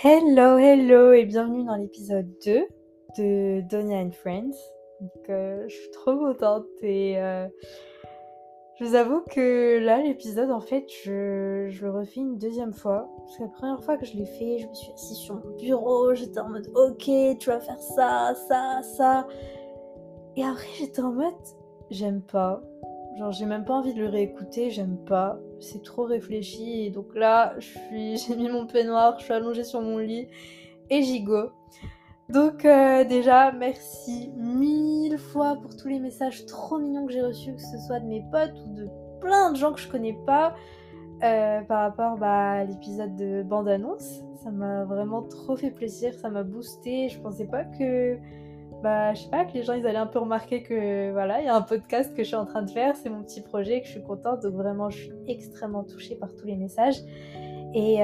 Hello, hello et bienvenue dans l'épisode 2 de Donia and Friends. Donc, je suis trop contente et je vous avoue que là, l'épisode, en fait, je le refais une deuxième fois. Parce que la première fois que je l'ai fait, je me suis assise sur mon bureau, j'étais en mode ok, tu vas faire ça, ça, ça. Et après, j'étais en mode j'aime pas. Genre, j'ai même pas envie de le réécouter, j'aime pas. C'est trop réfléchi. Et donc là, j'ai mis mon peignoir, je suis allongée sur mon lit et j'y go. Donc déjà, merci 1000 fois pour tous les messages trop mignons que j'ai reçus, que ce soit de mes potes ou de plein de gens que je connais pas, par rapport à l'épisode de bande-annonce. Ça m'a vraiment trop fait plaisir, ça m'a boosté. Je pensais pas que, je sais pas, que les gens ils allaient un peu remarquer que voilà, il y a un podcast que je suis en train de faire, c'est mon petit projet, que je suis contente. Donc vraiment, je suis extrêmement touchée par tous les messages. Et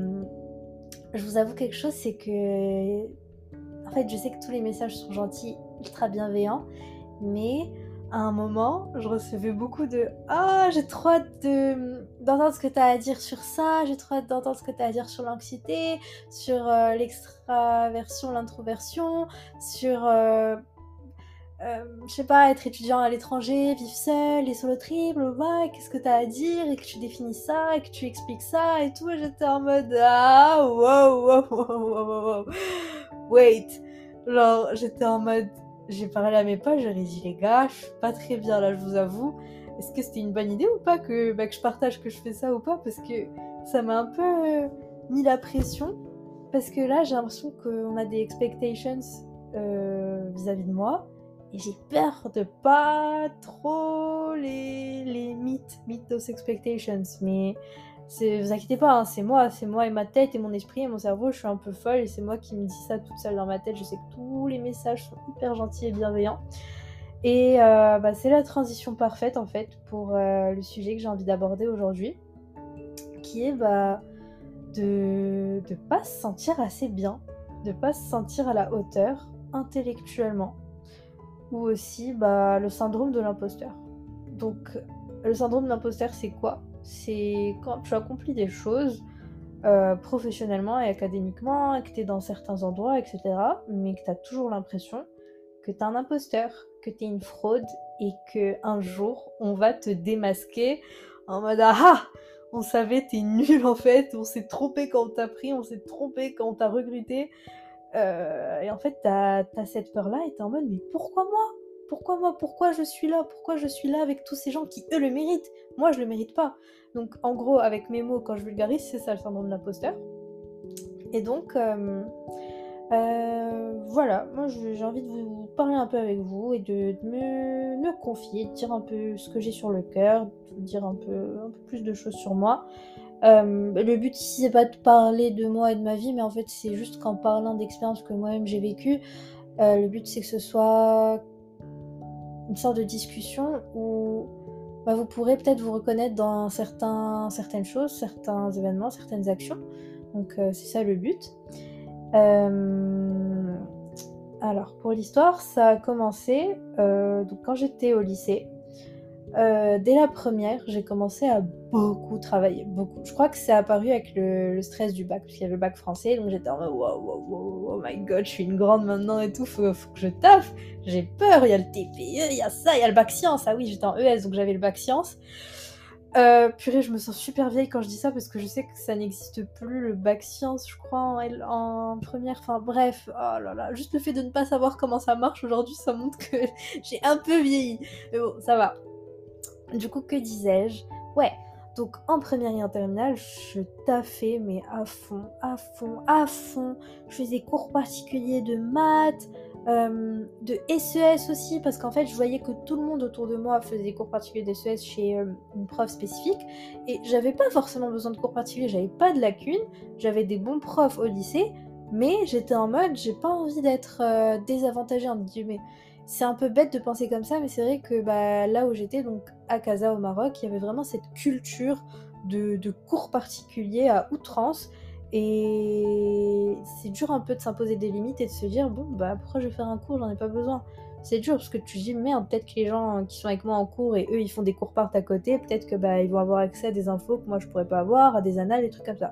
je vous avoue quelque chose, c'est que en fait, je sais que tous les messages sont gentils, ultra bienveillants, mais à un moment, je recevais beaucoup de «Ah, j'ai trop hâte d'entendre ce que tu as à dire sur ça, j'ai trop hâte d'entendre ce que tu as à dire sur l'anxiété, sur l'extraversion, l'introversion, sur, je sais pas, être étudiant à l'étranger, vivre seul, les solo trips, blablabla, qu'est-ce que tu as à dire et que tu définis ça et que tu expliques ça et tout». Et j'étais en mode «Ah, wow, wow, wow, wow, wow, wow. Wait». Genre, j'étais en mode, j'ai parlé à mes potes, j'aurais dit les gars, je suis pas très bien là, je vous avoue. Est-ce que c'était une bonne idée ou pas que je partage que je fais ça ou pas? Parce que ça m'a un peu mis la pression. Parce que là, j'ai l'impression qu'on a des expectations vis-à-vis de moi. Et j'ai peur de pas trop les meet those expectations. Mais vous inquiétez pas, hein, c'est moi et ma tête et mon esprit et mon cerveau, je suis un peu folle et c'est moi qui me dis ça toute seule dans ma tête. Je sais que tous les messages sont hyper gentils et bienveillants. Et c'est la transition parfaite en fait pour le sujet que j'ai envie d'aborder aujourd'hui, qui est de pas se sentir assez bien, de pas se sentir à la hauteur intellectuellement, ou aussi le syndrome de l'imposteur. Donc le syndrome de l'imposteur, c'est quoi? C'est quand tu accomplis des choses professionnellement et académiquement, et que tu es dans certains endroits, etc., mais que tu as toujours l'impression que tu es un imposteur, que tu es une fraude, et qu'un jour, on va te démasquer en mode ah, on savait, t'es nul en fait, on s'est trompé quand on t'a pris, on s'est trompé quand on t'a recruté. Et en fait, t'as cette peur-là et t'es en mode mais pourquoi moi? Pourquoi moi? Pourquoi je suis là? Pourquoi je suis là avec tous ces gens qui, eux, le méritent? Moi, je le mérite pas. Donc, en gros, avec mes mots, quand je vulgarise, c'est ça le syndrome de l'imposteur. Et donc, voilà, moi j'ai envie de vous parler un peu avec vous et de me confier, de dire un peu ce que j'ai sur le cœur, de vous dire un peu plus de choses sur moi. Le but ici, c'est pas de parler de moi et de ma vie, mais en fait, c'est juste qu'en parlant d'expériences que moi-même j'ai vécues, le but c'est que ce soit une sorte de discussion où vous pourrez peut-être vous reconnaître dans certaines choses, certains événements, certaines actions. Donc, c'est ça le but. Alors, pour l'histoire, ça a commencé donc quand j'étais au lycée. Dès la première, j'ai commencé à beaucoup travailler, beaucoup. Je crois que c'est apparu avec le stress du bac, parce qu'il y avait le bac français, donc j'étais en mode wow, wow, wow, oh my god, je suis une grande maintenant et tout, faut que je taffe. J'ai peur, il y a le TPE, il y a ça, il y a le bac sciences. Ah oui, j'étais en ES, donc j'avais le bac sciences. Purée, je me sens super vieille quand je dis ça parce que je sais que ça n'existe plus, le bac sciences, je crois, en première. Enfin bref, oh là là, juste le fait de ne pas savoir comment ça marche aujourd'hui, ça montre que j'ai un peu vieilli. Mais bon, ça va. Du coup, que disais-je? Ouais, donc en première et en terminale, je taffais, mais à fond, à fond, à fond. Je faisais cours particuliers de maths, de SES aussi, parce qu'en fait, je voyais que tout le monde autour de moi faisait des cours particuliers de SES chez une prof spécifique, et j'avais pas forcément besoin de cours particuliers, j'avais pas de lacunes, j'avais des bons profs au lycée, mais j'étais en mode, j'ai pas envie d'être désavantagée, entre guillemets. C'est un peu bête de penser comme ça, mais c'est vrai que là où j'étais, donc à Casa au Maroc, il y avait vraiment cette culture de cours particuliers à outrance. Et c'est dur un peu de s'imposer des limites et de se dire, bon, pourquoi je vais faire un cours, j'en ai pas besoin. C'est dur parce que tu te dis, merde, peut-être que les gens qui sont avec moi en cours et eux, ils font des cours part à côté, peut-être que ils vont avoir accès à des infos que moi je pourrais pas avoir, à des annales, des trucs comme ça.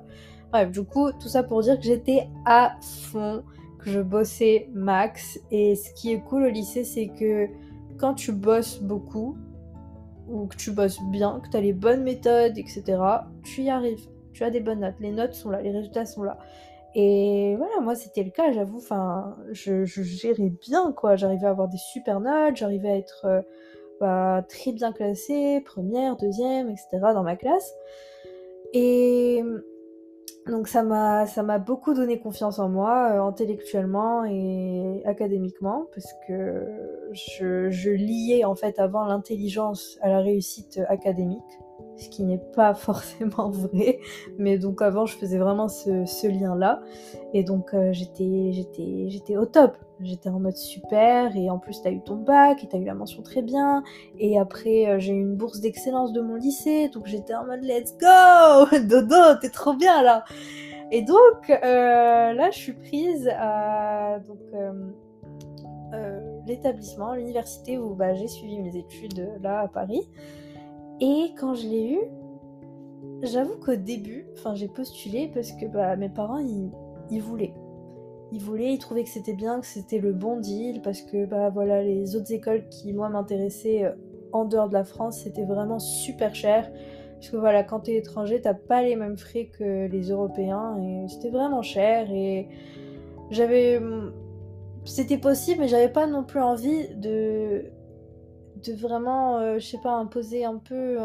Bref, du coup, tout ça pour dire que j'étais à fond, que je bossais max. Et ce qui est cool au lycée, c'est que quand tu bosses beaucoup, ou que tu bosses bien, que tu as les bonnes méthodes, etc., tu y arrives. Tu as des bonnes notes. Les notes sont là, les résultats sont là. Et voilà, moi c'était le cas, j'avoue, enfin, je gérais bien, quoi. J'arrivais à avoir des super notes, j'arrivais à être très bien classée, première, deuxième, etc. dans ma classe. Et donc ça m'a beaucoup donné confiance en moi, intellectuellement et académiquement, parce que je liais en fait avant l'intelligence à la réussite académique, ce qui n'est pas forcément vrai, mais donc avant je faisais vraiment ce lien-là, et donc j'étais au top. J'étais en mode super, et en plus t'as eu ton bac, et t'as eu la mention très bien, et après j'ai eu une bourse d'excellence de mon lycée, donc j'étais en mode let's go Dodo, t'es trop bien là. Et donc là je suis prise à l'établissement, l'université où j'ai suivi mes études là à Paris. Et quand je l'ai eu, j'avoue qu'au début, j'ai postulé parce que mes parents ils voulaient. Ils trouvaient que c'était bien, que c'était le bon deal, parce que voilà, les autres écoles qui moi m'intéressaient en dehors de la France, c'était vraiment super cher. Parce que voilà, quand t'es étranger, t'as pas les mêmes frais que les Européens, et c'était vraiment cher. Et j'avais, c'était possible, mais j'avais pas non plus envie de vraiment, je sais pas, imposer un peu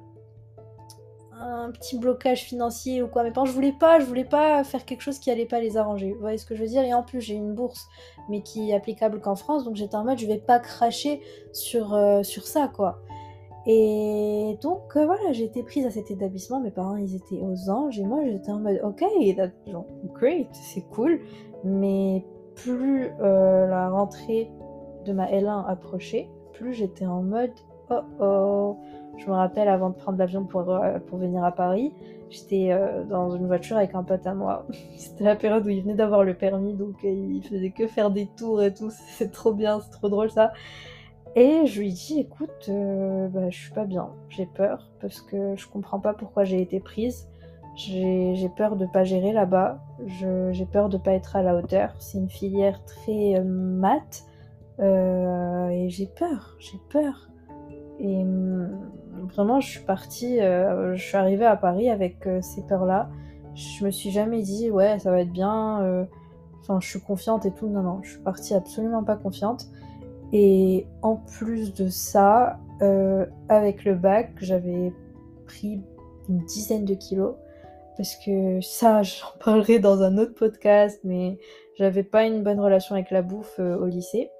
un petit blocage financier ou quoi. Mes parents, je voulais pas faire quelque chose qui allait pas les arranger. Vous voyez ce que je veux dire? Et en plus, j'ai une bourse, mais qui est applicable qu'en France, donc j'étais en mode, je vais pas cracher sur ça, quoi. Et donc, voilà, j'ai été prise à cet établissement. Mes parents, ils étaient aux anges, et moi, j'étais en mode, ok, that's genre, great, c'est cool. Mais plus la rentrée de ma L1 approchait, plus j'étais en mode, oh oh. Je me rappelle, avant de prendre l'avion pour venir à Paris, j'étais dans une voiture avec un pote à moi. C'était la période où il venait d'avoir le permis, donc il faisait que faire des tours et tout. C'est trop bien, c'est trop drôle ça. Et je lui dis, écoute, je suis pas bien, j'ai peur, parce que je comprends pas pourquoi j'ai été prise. J'ai peur de pas gérer là-bas, j'ai peur de pas être à la hauteur. C'est une filière très maths, et j'ai peur. Et vraiment, je suis partie, je suis arrivée à Paris avec ces peurs-là. Je me suis jamais dit, ouais, ça va être bien, je suis confiante et tout. Non, non, je suis partie absolument pas confiante. Et en plus de ça, avec le bac, j'avais pris une dizaine de kilos. Parce que ça, j'en parlerai dans un autre podcast, mais j'avais pas une bonne relation avec la bouffe au lycée.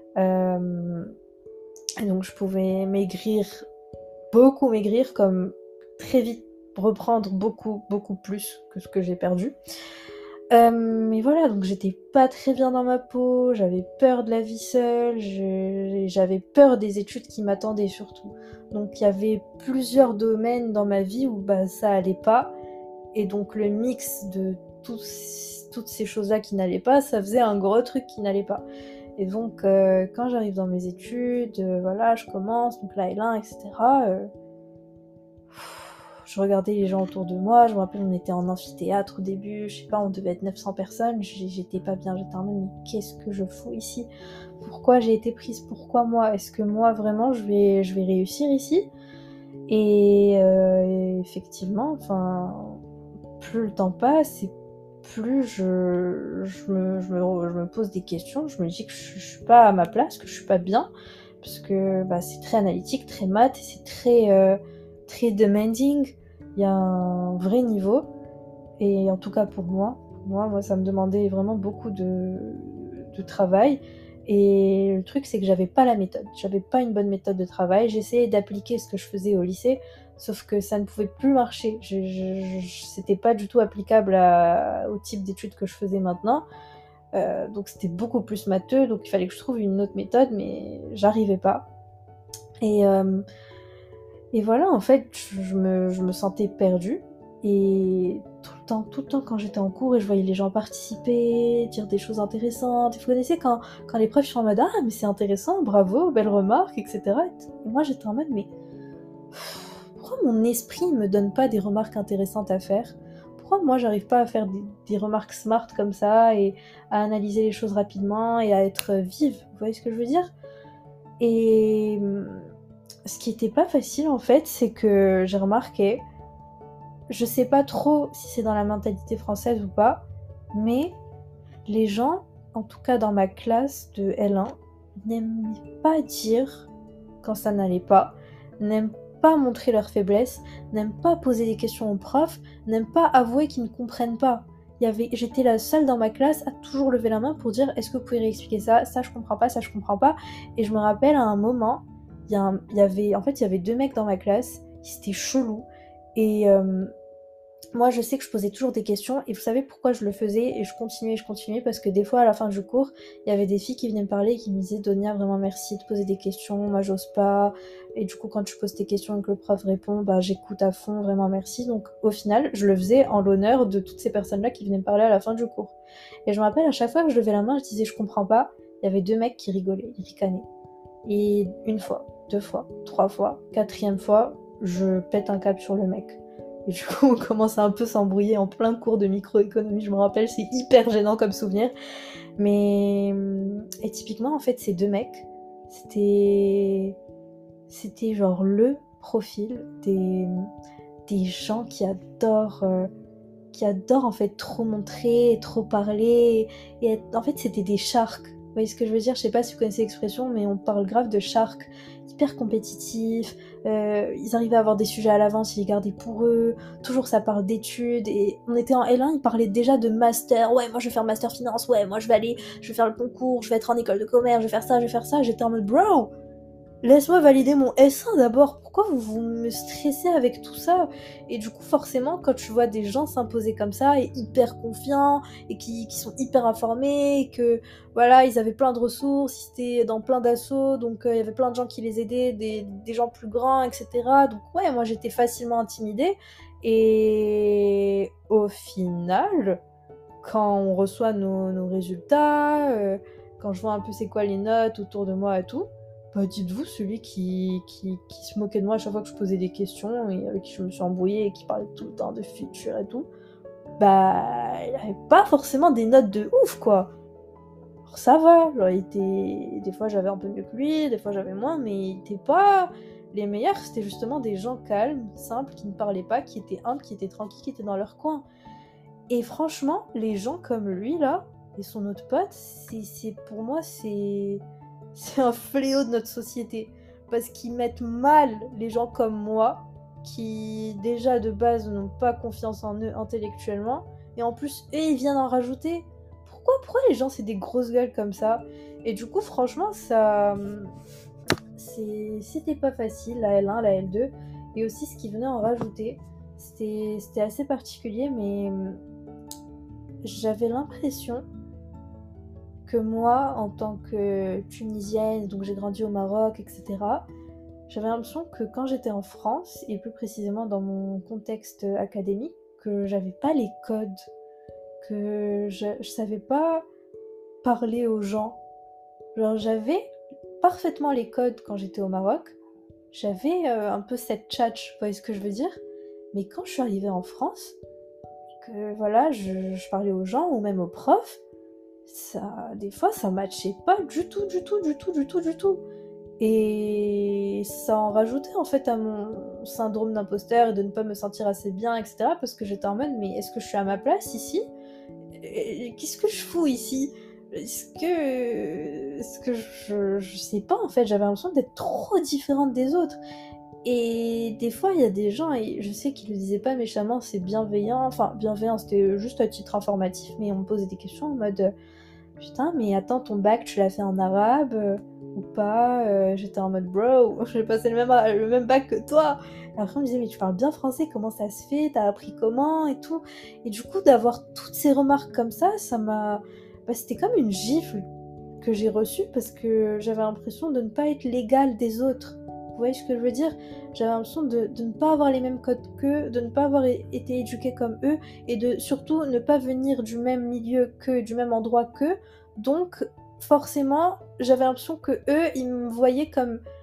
Et donc je pouvais beaucoup maigrir, comme très vite reprendre beaucoup, beaucoup plus que ce que j'ai perdu. Mais voilà, donc j'étais pas très bien dans ma peau, j'avais peur de la vie seule, j'avais peur des études qui m'attendaient surtout. Donc il y avait plusieurs domaines dans ma vie où ça allait pas, et donc le mix de toutes ces choses-là qui n'allaient pas, ça faisait un gros truc qui n'allait pas. Et donc quand j'arrive dans mes études, voilà, je commence, donc la L1, etc. Je regardais les gens autour de moi, je me rappelle, on était en amphithéâtre au début, je sais pas, on devait être 900 personnes, j'étais pas bien, j'étais en mode, mais qu'est-ce que je fous ici? Pourquoi j'ai été prise? Pourquoi moi? Est-ce que moi, vraiment, je vais réussir ici? Et effectivement, plus le temps passe, et plus je me pose des questions, je me dis que je suis pas à ma place, que je suis pas bien, parce que c'est très analytique, très maths, et c'est très demanding. Il y a un vrai niveau, et en tout cas pour moi ça me demandait vraiment beaucoup de travail. Et le truc, c'est que j'avais pas la méthode, j'avais pas une bonne méthode de travail. J'essayais d'appliquer ce que je faisais au lycée, sauf que ça ne pouvait plus marcher. C'était pas du tout applicable au type d'études que je faisais maintenant. Donc c'était beaucoup plus matheux, donc il fallait que je trouve une autre méthode, mais j'arrivais pas. Et, et voilà, en fait, je me sentais perdue. Et tout le temps, quand j'étais en cours et je voyais les gens participer, dire des choses intéressantes, vous connaissez quand les profs sont en mode «Ah, mais c'est intéressant, bravo, belle remarque», etc. Et moi, j'étais en mode «Mais pourquoi mon esprit me donne pas des remarques intéressantes à faire? pourquoi moi j'arrive pas à faire des remarques smart comme ça et à analyser les choses rapidement et à être vive, vous voyez ce que je veux dire? Et ce qui était pas facile en fait, c'est que j'ai remarqué, je sais pas trop si c'est dans la mentalité française ou pas, mais les gens, en tout cas dans ma classe de L1, n'aiment pas dire quand ça n'allait pas, n'aiment pas montrer leur faiblesse, n'aiment pas poser des questions aux profs, n'aiment pas avouer qu'ils ne comprennent pas. J'étais la seule dans ma classe à toujours lever la main pour dire est-ce que vous pouvez réexpliquer ça, ça je comprends pas, ça je comprends pas. Et je me rappelle à un moment, il y avait deux mecs dans ma classe, c'était chelou. Et moi, je sais que je posais toujours des questions et vous savez pourquoi je le faisais et je continuais parce que des fois, à la fin du cours, il y avait des filles qui venaient me parler et qui me disaient Donia, vraiment merci de poser des questions, moi j'ose pas. Et du coup, quand tu poses tes questions et que le prof répond, bah j'écoute à fond, vraiment merci. Donc au final, je le faisais en l'honneur de toutes ces personnes-là qui venaient me parler à la fin du cours. Et je me rappelle, à chaque fois que je levais la main, je disais je comprends pas, il y avait deux mecs qui rigolaient, ils ricanaient. Et une fois, deux fois, trois fois, quatrième fois, je pète un câble sur le mec. Et du coup, on commence à un peu s'embrouiller en plein cours de microéconomie, je me rappelle, c'est hyper gênant comme souvenir. Mais... Et typiquement, en fait, ces deux mecs, c'était genre le profil des gens qui adorent en fait trop montrer, trop parler. En fait, c'était des sharks. Vous voyez ce que je veux dire? Je sais pas si vous connaissez l'expression, mais on parle grave de sharks, hyper compétitifs. Ils arrivaient à avoir des sujets à l'avance, ils les gardaient pour eux. Toujours ça parle d'études. Et on était en L1, ils parlaient déjà de master. Ouais, moi je vais faire master finance. Ouais, moi je vais faire le concours. Je vais être en école de commerce. Je vais faire ça, je vais faire ça. J'étais en mode bro. Laisse-moi valider mon S1 d'abord, pourquoi vous me stressez avec tout ça? Et du coup, forcément, quand tu vois des gens s'imposer comme ça, et hyper confiants, et qui sont hyper informés, et que, voilà, ils avaient plein de ressources, ils étaient dans plein d'assauts, donc il y avait plein de gens qui les aidaient, des gens plus grands, etc. Donc ouais, moi j'étais facilement intimidée, et au final, quand on reçoit nos résultats, quand je vois un peu c'est quoi les notes autour de moi et tout, bah dites-vous, celui qui se moquait de moi à chaque fois que je posais des questions et avec qui je me suis embrouillée et qui parlait tout le temps de futur et tout, bah il avait pas forcément des notes de ouf quoi. Alors ça va, genre, des fois j'avais un peu mieux que lui, des fois j'avais moins, mais il était pas les meilleurs, c'était justement des gens calmes, simples, qui ne parlaient pas, qui étaient humbles, qui étaient tranquilles, qui étaient dans leur coin. Et franchement, les gens comme lui là, et son autre pote, pour moi c'est un fléau de notre société. Parce qu'ils mettent mal les gens comme moi, qui déjà de base n'ont pas confiance en eux intellectuellement, et en plus eux ils viennent en rajouter. Pourquoi les gens c'est des grosses gueules comme ça? Et du coup franchement c'était pas facile la L1, la L2, et aussi ce qu'ils venaient en rajouter. C'était assez particulier, mais j'avais l'impression que moi, en tant que Tunisienne, donc j'ai grandi au Maroc, etc., j'avais l'impression que quand j'étais en France, et plus précisément dans mon contexte académique, que j'avais pas les codes, que je savais pas parler aux gens. Genre j'avais parfaitement les codes quand j'étais au Maroc, j'avais un peu cette tchatch, vous voyez ce que je veux dire? Mais quand je suis arrivée en France, que voilà, je parlais aux gens ou même aux profs, des fois ça matchait pas du tout, du tout, du tout, du tout, du tout. Et ça en rajoutait en fait à mon syndrome d'imposteur et de ne pas me sentir assez bien, etc. Parce que j'étais en mode, mais est-ce que je suis à ma place ici? Qu'est-ce que je fous ici? Est-ce que je sais pas en fait, j'avais l'impression d'être trop différente des autres. Et des fois, il y a des gens, et je sais qu'ils le disaient pas méchamment, c'est bienveillant, enfin bienveillant, c'était juste à titre informatif, mais on me posait des questions en mode putain, mais attends, ton bac, tu l'as fait en arabe ou pas? J'étais en mode bro, j'ai passé le même bac que toi. Et après, on me disait, mais tu parles bien français, comment ça se fait? T'as appris comment? Et tout. Et du coup, d'avoir toutes ces remarques comme ça m'a. Bah, c'était comme une gifle que j'ai reçue parce que j'avais l'impression de ne pas être l'égale des autres. Vous voyez ce que je veux dire? J'avais l'impression de ne pas avoir les mêmes codes qu'eux, de ne pas avoir été éduquée comme eux, et de surtout ne pas venir du même milieu qu'eux, du même endroit qu'eux. Donc, forcément, j'avais l'impression que eux, ils me voyaient comme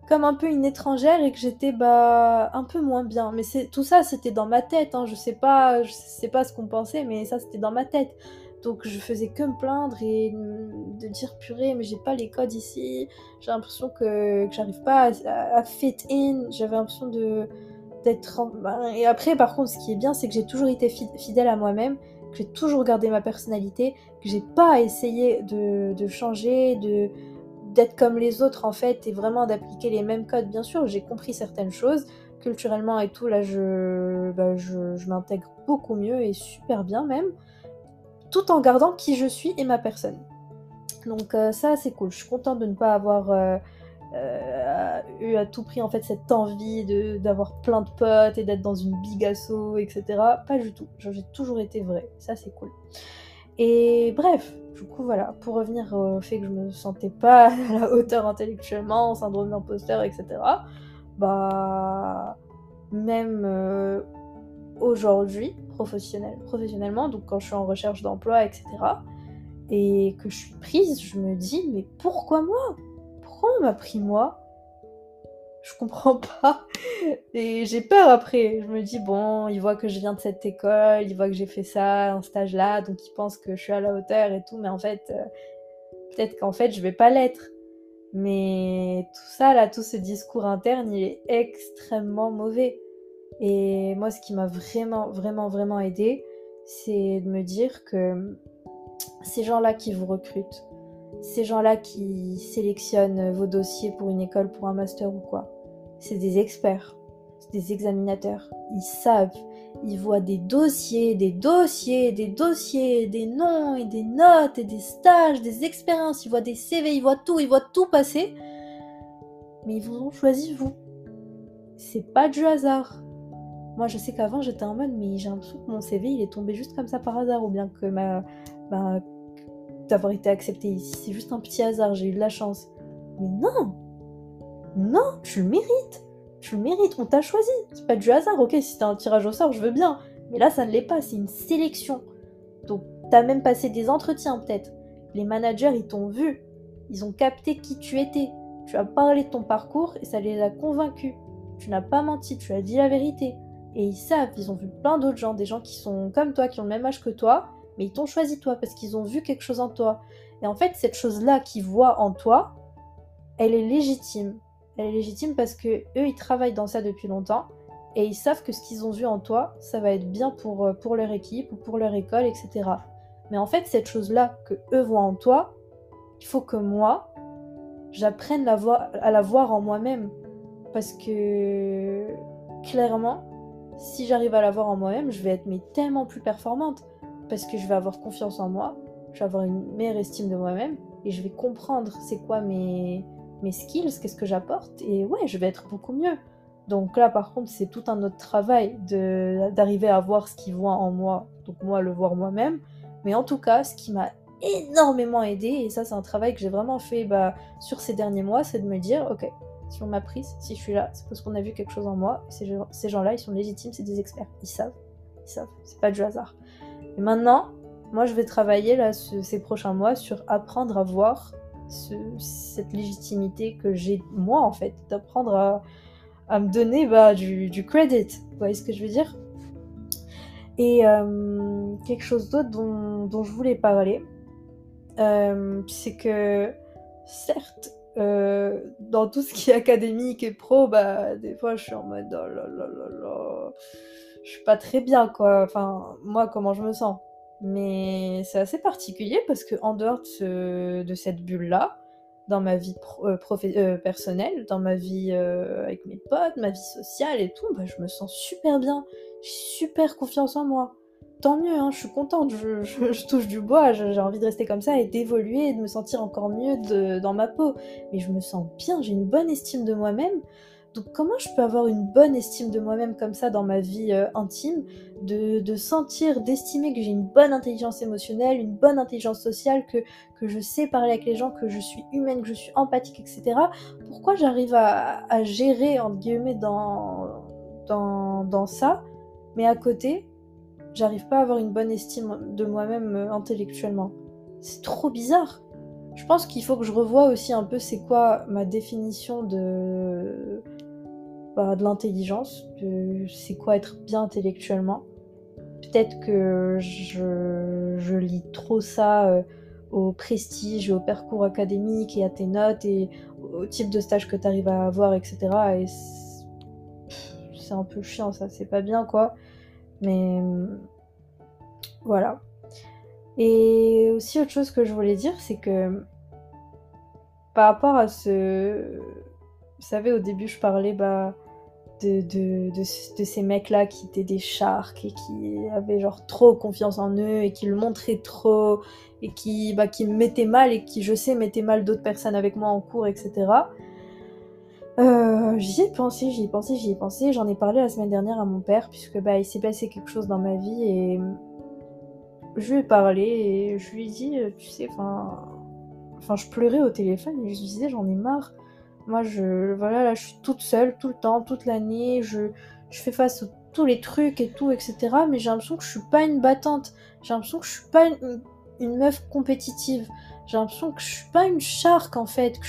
comme un peu une étrangère et que j'étais un peu moins bien. Mais tout ça, c'était dans ma tête, hein. Je sais pas ce qu'on pensait, mais ça, c'était dans ma tête. Donc je faisais que me plaindre et de dire purée, mais j'ai pas les codes ici. J'ai l'impression que j'arrive pas à fit in. J'avais l'impression d'être... Et après, par contre, ce qui est bien, c'est que j'ai toujours été fidèle à moi-même, que j'ai toujours gardé ma personnalité, que j'ai pas essayé de changer, d'être comme les autres en fait et vraiment d'appliquer les mêmes codes. Bien sûr, j'ai compris certaines choses culturellement et tout, là je m'intègre beaucoup mieux et super bien même, tout en gardant qui je suis et ma personne. Donc ça c'est cool, je suis contente de ne pas avoir eu à tout prix en fait cette envie d'avoir plein de potes et d'être dans une big asso, etc. Pas du tout, j'ai toujours été vraie, ça c'est cool. Et bref, du coup voilà, pour revenir au fait que je me sentais pas à la hauteur intellectuellement, syndrome d'imposteur, etc. Bah même aujourd'hui, professionnellement, donc quand je suis en recherche d'emploi, etc. Et que je suis prise, je me dis mais pourquoi moi? Pourquoi on m'a pris moi? Je comprends pas. Et j'ai peur après. Je me dis, bon, ils voient que je viens de cette école, ils voient que j'ai fait ça, un stage là, donc ils pensent que je suis à la hauteur et tout, mais en fait, peut-être qu'en fait, je vais pas l'être. Mais tout ça, là, tout ce discours interne, il est extrêmement mauvais. Et moi, ce qui m'a vraiment, vraiment, vraiment aidé, c'est de me dire que ces gens-là qui vous recrutent, ces gens-là qui sélectionnent vos dossiers pour une école, pour un master ou quoi, c'est des experts, c'est des examinateurs. Ils savent, ils voient des dossiers, des noms et des notes et des stages, des expériences, ils voient des CV, ils voient tout passer. Mais ils vous ont choisi vous. C'est pas du hasard. Moi, je sais qu'avant, j'étais en mode, mais j'ai l'impression que mon CV, il est tombé juste comme ça par hasard, ou bien que d'avoir été acceptée ici, c'est juste un petit hasard, j'ai eu de la chance. Mais non, tu le mérites, on t'a choisi, c'est pas du hasard, ok, si c'était un tirage au sort, je veux bien, mais là, ça ne l'est pas, c'est une sélection. Donc, t'as même passé des entretiens, peut-être. Les managers, ils t'ont vu, ils ont capté qui tu étais, tu as parlé de ton parcours et ça les a convaincus. Tu n'as pas menti, tu as dit la vérité. Et ils savent, ils ont vu plein d'autres gens, des gens qui sont comme toi, qui ont le même âge que toi, mais ils t'ont choisi toi parce qu'ils ont vu quelque chose en toi. Et en fait, cette chose-là qu'ils voient en toi, elle est légitime. Elle est légitime parce que eux, ils travaillent dans ça depuis longtemps et ils savent que ce qu'ils ont vu en toi, ça va être bien pour leur équipe ou pour leur école, etc. Mais en fait, cette chose-là que eux voient en toi, il faut que moi, j'apprenne à la voir en moi-même. Parce que, clairement, si j'arrive à la voir en moi-même, je vais être tellement plus performante. Parce que je vais avoir confiance en moi, je vais avoir une meilleure estime de moi-même, et je vais comprendre c'est quoi mes skills, qu'est-ce que j'apporte, et ouais, je vais être beaucoup mieux. Donc là, par contre, c'est tout un autre travail d'arriver à voir ce qu'ils voient en moi, donc moi, le voir moi-même. Mais en tout cas, ce qui m'a énormément aidé, et ça, c'est un travail que j'ai vraiment fait sur ces derniers mois, c'est de me dire, ok, si on m'a prise, si je suis là, c'est parce qu'on a vu quelque chose en moi. Ces gens-là, ils sont légitimes, c'est des experts. Ils savent, c'est pas du hasard. Et maintenant, moi, je vais travailler là, ces prochains mois sur apprendre à voir cette légitimité que j'ai, moi, en fait, d'apprendre à me donner du credit. Vous voyez ce que je veux dire? Et quelque chose d'autre dont je voulais parler, c'est que, certes, dans tout ce qui est académique et pro, des fois je suis en mode oh là là là là, je suis pas très bien quoi, enfin moi comment je me sens. Mais c'est assez particulier parce que en dehors de cette bulle là, dans ma vie personnelle, dans ma vie avec mes potes, ma vie sociale et tout, je me sens super bien, j'ai super confiance en moi. Tant mieux, hein, je suis contente, je touche du bois, j'ai envie de rester comme ça et d'évoluer et de me sentir encore mieux dans ma peau. Mais je me sens bien, j'ai une bonne estime de moi-même. Donc comment je peux avoir une bonne estime de moi-même comme ça dans ma vie intime, de sentir, d'estimer que j'ai une bonne intelligence émotionnelle, une bonne intelligence sociale, que je sais parler avec les gens, que je suis humaine, que je suis empathique, etc. Pourquoi j'arrive à gérer, entre guillemets, dans ça, mais à côté j'arrive pas à avoir une bonne estime de moi-même intellectuellement. C'est trop bizarre. Je pense qu'il faut que je revoie aussi un peu c'est quoi ma définition de l'intelligence, de c'est quoi être bien intellectuellement. Peut-être que je lie trop ça au prestige, au parcours académique et à tes notes et au type de stage que tu arrives à avoir, etc. Et c'est un peu chiant ça, c'est pas bien quoi. Mais voilà. Et aussi autre chose que je voulais dire, c'est que par rapport à ce... Vous savez, au début je parlais de ces mecs-là qui étaient des sharks et qui avaient genre trop confiance en eux et qui le montraient trop et qui me mettaient mal et qui, je sais, mettaient mal d'autres personnes avec moi en cours, etc. J'y ai pensé. J'en ai parlé la semaine dernière à mon père puisque il s'est passé quelque chose dans ma vie et je lui ai parlé et je lui ai dit, tu sais, je pleurais au téléphone et je lui disais j'en ai marre. Moi, voilà, là, je suis toute seule, tout le temps, toute l'année, je fais face à tous les trucs et tout, etc. Mais j'ai l'impression que je suis pas une battante. J'ai l'impression que je suis pas une meuf compétitive. J'ai l'impression que je suis pas une shark, en fait. Que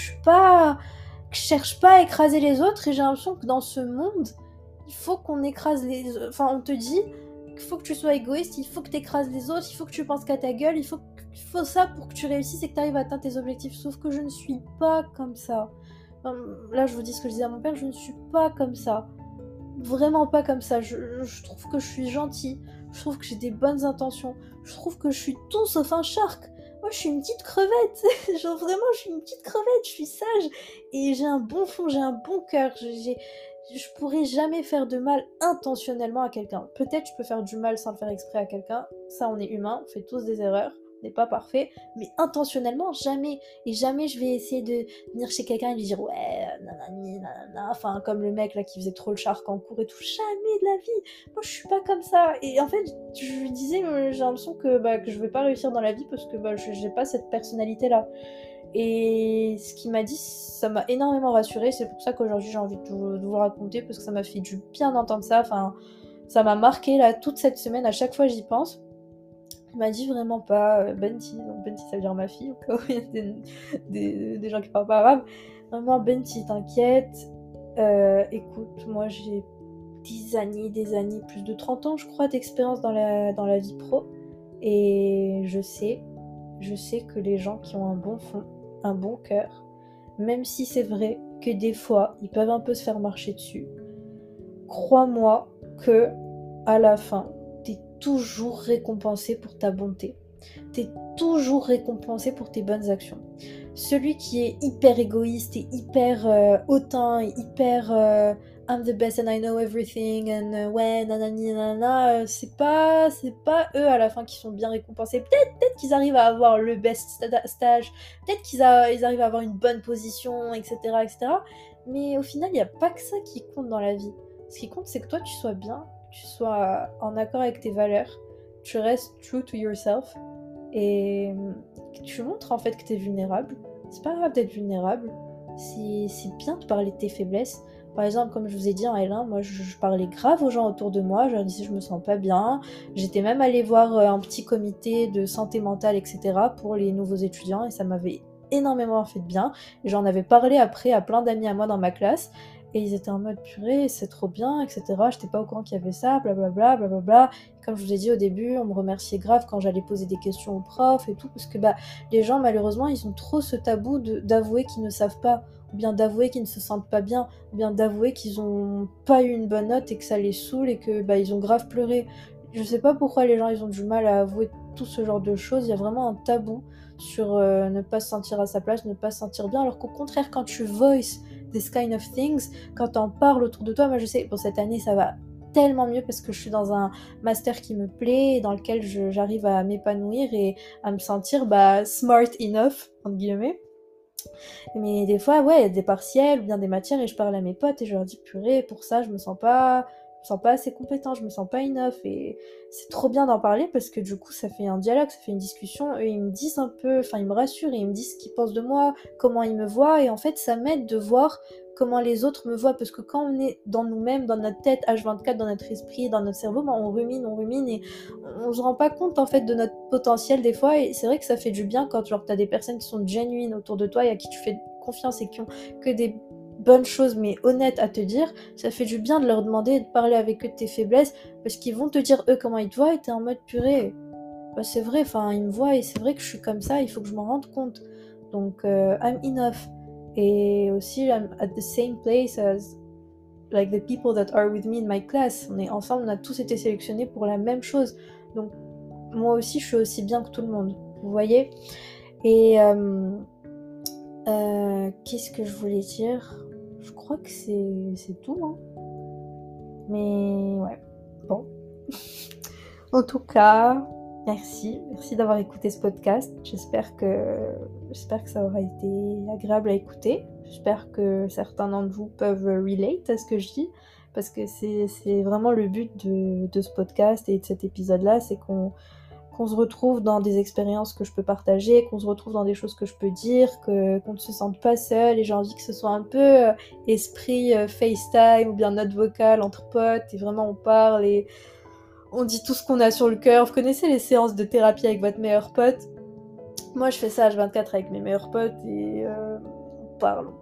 je cherche pas à écraser les autres. Et j'ai l'impression que dans ce monde, il faut qu'on écrase les... Enfin, on te dit qu'il faut que tu sois égoïste, il faut que tu écrases les autres, il faut que tu penses qu'à ta gueule, il faut ça pour que tu réussisses et que tu arrives à atteindre tes objectifs. Sauf que je ne suis pas comme ça. Là, je vous dis ce que je disais à mon père, je ne suis pas comme ça. Vraiment pas comme ça. Je trouve que je suis gentille. Je trouve que j'ai des bonnes intentions. Je trouve que je suis tout sauf un shark. Moi, je suis une petite crevette. Genre, vraiment, je suis une petite crevette. Je suis sage. Et j'ai un bon fond, j'ai un bon cœur. Je pourrais jamais faire de mal intentionnellement à quelqu'un. Peut-être je peux faire du mal sans le faire exprès à quelqu'un. Ça, on est humain. On fait tous des erreurs. On n'est pas parfait. Mais intentionnellement, jamais. Et jamais je vais essayer de venir chez quelqu'un et lui dire ouais, nanani, nanana, enfin comme le mec là qui faisait trop le shark en cours et tout, jamais de la vie, moi je suis pas comme ça. Et en fait je lui disais j'ai l'impression que je vais pas réussir dans la vie parce que j'ai pas cette personnalité là. Et ce qu'il m'a dit, ça m'a énormément rassurée, c'est pour ça qu'aujourd'hui j'ai envie de vous raconter parce que ça m'a fait du bien d'entendre ça, enfin ça m'a marqué là toute cette semaine, à chaque fois j'y pense. Il m'a dit vraiment pas Benti, donc Benti ça veut dire ma fille, au cas où il y a des gens qui parlent pas arabe. Vraiment Benti, t'inquiète. Écoute, moi j'ai des années, plus de 30 ans je crois d'expérience dans la vie pro. Et je sais que les gens qui ont un bon fond, un bon cœur, même si c'est vrai que des fois ils peuvent un peu se faire marcher dessus, crois-moi que à la fin, t'es toujours récompensé pour ta bonté. T'es toujours récompensé pour tes bonnes actions. Celui qui est hyper égoïste et hyper hautain et hyper I'm the best and I know everything and ouais nanani nanana, c'est pas eux à la fin qui sont bien récompensés. Peut-être qu'ils arrivent à avoir le best stage, peut-être qu'ils arrivent à avoir une bonne position, etc. Mais au final, il n'y a pas que ça qui compte dans la vie. Ce qui compte, c'est que toi, tu sois bien, tu sois en accord avec tes valeurs, tu restes true to yourself et que tu montres en fait que t'es vulnérable. C'est pas grave d'être vulnérable, c'est bien de parler de tes faiblesses. Par exemple, comme je vous ai dit en L1, moi je parlais grave aux gens autour de moi, je leur disais je me sens pas bien. J'étais même allée voir un petit comité de santé mentale, etc. pour les nouveaux étudiants et ça m'avait énormément fait de bien. Et j'en avais parlé après à plein d'amis à moi dans ma classe. Et ils étaient en mode purée, c'est trop bien, etc. J'étais pas au courant qu'il y avait ça, blablabla, blablabla. Comme je vous ai dit au début, on me remerciait grave quand j'allais poser des questions aux profs et tout, parce que les gens, malheureusement, ils ont trop ce tabou d'avouer qu'ils ne savent pas, ou bien d'avouer qu'ils ne se sentent pas bien, ou bien d'avouer qu'ils ont pas eu une bonne note et que ça les saoule et que ils ont grave pleuré. Je sais pas pourquoi les gens, ils ont du mal à avouer tout ce genre de choses. Il y a vraiment un tabou sur ne pas se sentir à sa place, ne pas se sentir bien, alors qu'au contraire, quand tu voices this kind of things, quand t'en parles autour de toi, moi je sais, pour cette année ça va tellement mieux parce que je suis dans un master qui me plaît et dans lequel j'arrive à m'épanouir et à me sentir smart enough, entre guillemets. Mais des fois, ouais, il y a des partiels ou bien des matières et je parle à mes potes et je leur dis purée, pour ça je me sens pas assez compétent, je me sens pas enough et c'est trop bien d'en parler parce que du coup ça fait un dialogue, ça fait une discussion. Eux ils me disent un peu, enfin ils me rassurent et ils me disent ce qu'ils pensent de moi, comment ils me voient et en fait ça m'aide de voir comment les autres me voient, parce que quand on est dans nous-mêmes, dans notre tête, H24, dans notre esprit, dans notre cerveau, on rumine et on se rend pas compte en fait de notre potentiel des fois, et c'est vrai que ça fait du bien quand genre t'as des personnes qui sont genuines autour de toi et à qui tu fais confiance et qui ont que des bonnes choses mais honnêtes à te dire. Ça fait du bien de leur demander de parler avec eux de tes faiblesses, parce qu'ils vont te dire eux comment ils te voient et t'es en mode purée, c'est vrai, ils me voient et c'est vrai que je suis comme ça, il faut que je m'en rende compte. Donc I'm enough. Et aussi I'm at the same place as like the people that are with me in my class. On est ensemble, on a tous été sélectionnés pour la même chose. Donc moi aussi je suis aussi bien que tout le monde. Vous voyez? Et qu'est-ce que je voulais dire? Je crois que c'est tout, hein. Mais ouais, bon. En tout cas, merci d'avoir écouté ce podcast. J'espère que ça aura été agréable à écouter. J'espère que certains d'entre vous peuvent relate à ce que je dis, parce que c'est vraiment le but de ce podcast et de cet épisode-là, c'est qu'on se retrouve dans des expériences que je peux partager, qu'on se retrouve dans des choses que je peux dire, qu'on ne se sente pas seul, et j'ai envie que ce soit un peu esprit FaceTime ou bien note vocale entre potes, et vraiment on parle et on dit tout ce qu'on a sur le cœur. Vous connaissez les séances de thérapie avec votre meilleur pote? Moi, je fais ça H24 avec mes meilleurs potes et on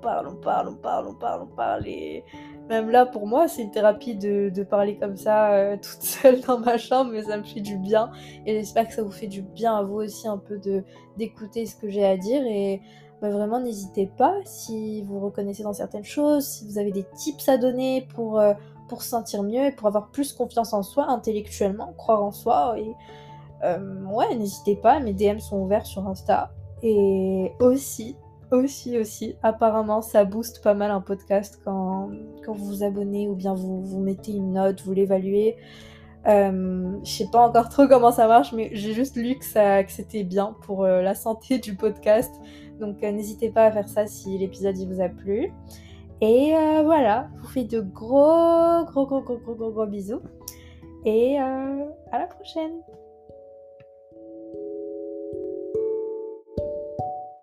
parle. Et même là, pour moi, c'est une thérapie de parler comme ça, toute seule dans ma chambre, mais ça me fait du bien. Et j'espère que ça vous fait du bien à vous aussi un peu d'écouter ce que j'ai à dire. Et vraiment, n'hésitez pas si vous reconnaissez dans certaines choses, si vous avez des tips à donner pour se sentir mieux et pour avoir plus confiance en soi intellectuellement, croire en soi. Et ouais, n'hésitez pas, mes DM sont ouverts sur Insta. Et aussi, apparemment, ça booste pas mal un podcast quand vous vous abonnez ou bien vous mettez une note, vous l'évaluez. Je sais pas encore trop comment ça marche, mais j'ai juste lu que c'était bien pour la santé du podcast. Donc n'hésitez pas à faire ça si l'épisode il vous a plu. Et voilà, je vous fais de gros bisous. Et à la prochaine!